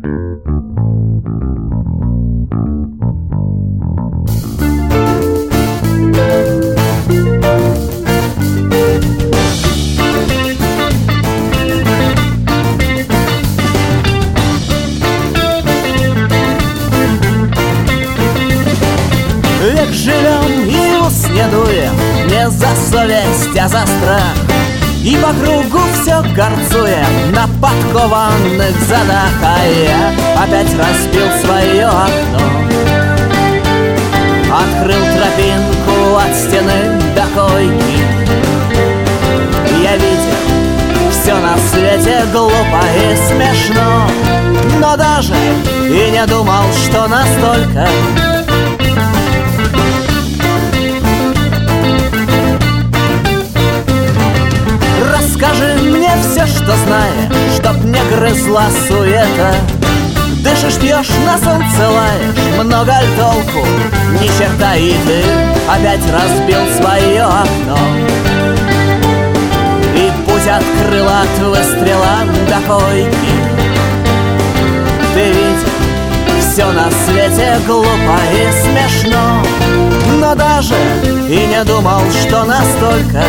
Век живем и ус не дуем, не за совесть, а за страх. И по кругу все горцуем на подкованных задах. А я опять разбил свое окно, открыл тропинку от стены до койки. Я видел все на свете глупо и смешно, но даже и не думал, что настолько. Расскажи мне все, что знаешь, чтоб не грызла суета. Дышишь, пьешь, на солнце лаешь, много ль толку, ни черта, и ты опять разбил свое окно. И путь открыл от выстрела до койки. Ты видел все на свете глупо и смешно, но даже и не думал, что настолько.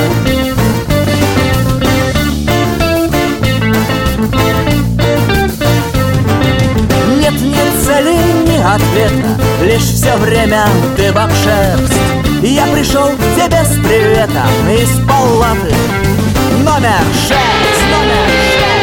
Нет ни цели, ни ответа, лишь все время дыбом шерсть. Я пришел к тебе с приветом из палаты номер 6, номер 6.